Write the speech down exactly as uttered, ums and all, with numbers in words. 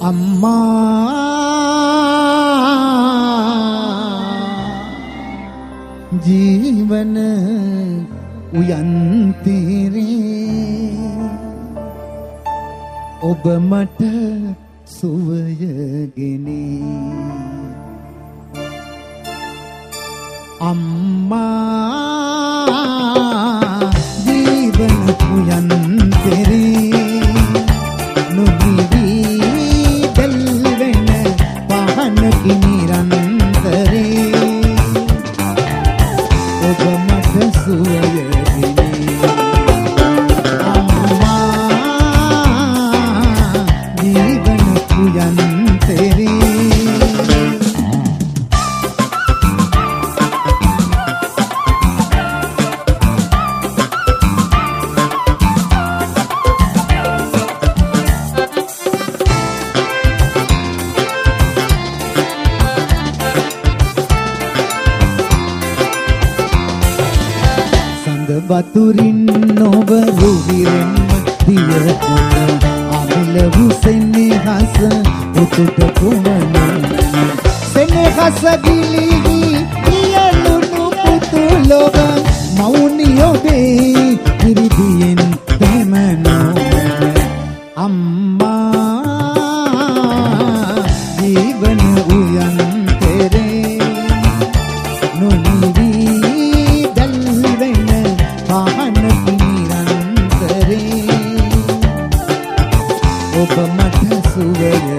අම්මා ජීවන උයන්තිරේ ඔබ මට සුවයගෙනේ අම්මා ජීවන උයන්තිරේ නොනිවි දෙල්වෙන පහනකි නිරන්තරේ ඔබ මට සුවයගෙනේ අම්මා ජීවන උයන්තිරේ වතුරින් නොබ රුවිරෙන් දියකොට අමිල හුසෙන්නේ හස උතුට කුමන සෙනෙහස ගිලිහි කියලුණු පුතුලොබ මවුනි ඔබේ ඉරිදියෙන් දෙමනෝ අම්මා ජීවන උයන්තරේ නොනිවි ඔබ මට සුවය